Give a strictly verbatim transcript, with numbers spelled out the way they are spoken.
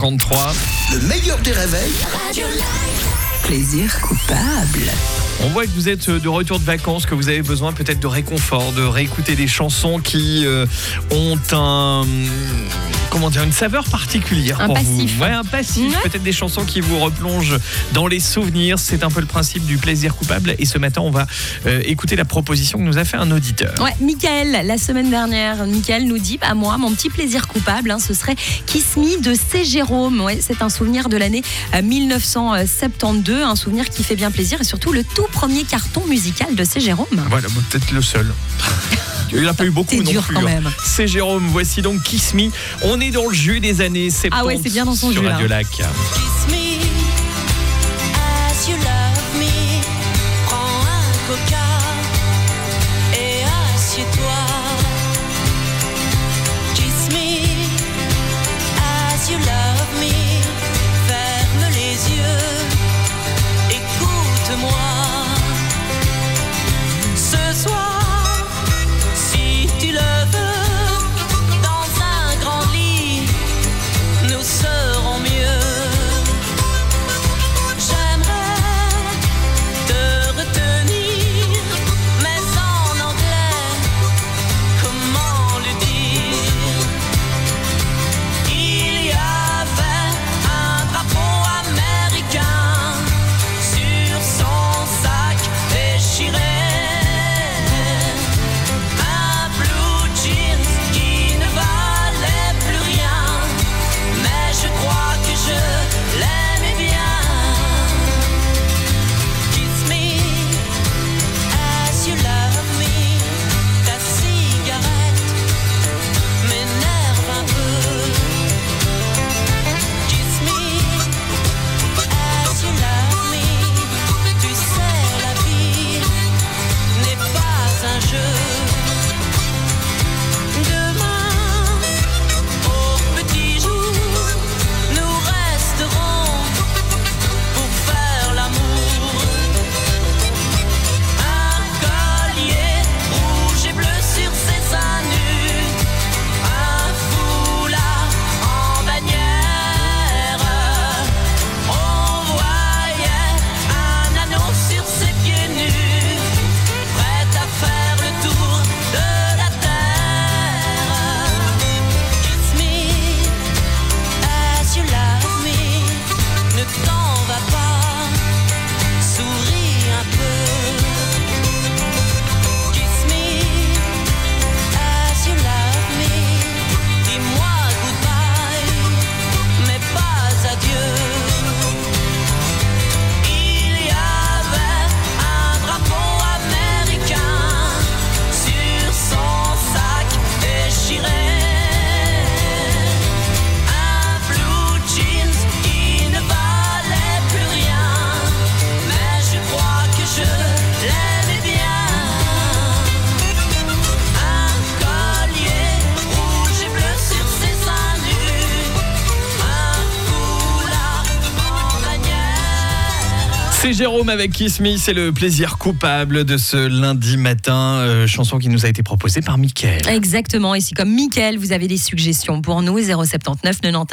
trente-trois. Le meilleur des réveils. Plaisir coupable. On voit que vous êtes de retour de vacances, que vous avez besoin peut-être de réconfort, de réécouter des chansons qui euh, ont un... Comment dire, une saveur particulière un pour passif. vous. Ouais, un passif. Ouais. Peut-être des chansons qui vous replongent dans les souvenirs. C'est un peu le principe du plaisir coupable. Et ce matin, on va euh, écouter la proposition que nous a fait un auditeur. Ouais, Mickaël, la semaine dernière, Mickaël nous dit, bah moi, mon petit plaisir coupable, hein, ce serait Kiss Me de C. Jérôme. Ouais, c'est un souvenir de l'année euh, dix-neuf cent soixante-douze, un souvenir qui fait bien plaisir et surtout le tout premier carton musical de C. Jérôme. Voilà, peut-être le seul. Il n'a pas eu beaucoup C'est non dur plus. quand hein. même. C'est Jérôme, voici donc Kiss Me. On est dans le jus des années soixante-dix Ah ouais, c'est bien dans son sur jus, là. Radio Lac. Kiss me as you love me. Prends un coca et assieds-toi. Kiss me as you love me. Ferme les yeux, écoute-moi. Ce soir, si tu le veux, dans un grand lit, nous serons mieux. J'aimerais te retenir, mais en anglais, comment le dire? Il y avait un drapeau américain sur son sac déchiré. Un blue jeans qui ne valait plus rien, mais je crois que je l'aimais bien. Kiss me as you love me. Ta cigarette m'énerve un peu. Kiss me as you love me. Tu sais, la vie n'est pas un jeu. Demain, au petit jour, nous resterons pour faire l'amour. Un collier rouge et bleu sur ses seins nus, un foulard en bannière. On voyait un anneau sur ses pieds nus, prêt à faire le tour de la terre. Kiss me as you love me. Ne t'en va pas, souris un peu. Kiss me as you love me. Dis-moi goodbye, mais pas adieu. Il y avait un drapeau américain sur son sac déchiré. Un blue jeans qui ne valait plus rien, mais je crois que je l'aimais bien. Un collier rouge et bleu sur ses seins nus, un foulard en bannière. C'est Jérôme avec Kiss Me, c'est le plaisir coupable de ce lundi matin. Euh, chanson qui nous a été proposée par Mickaël. Exactement. Et si comme Mickaël, vous avez des suggestions pour nous, zéro sept neuf quatre-vingt-dix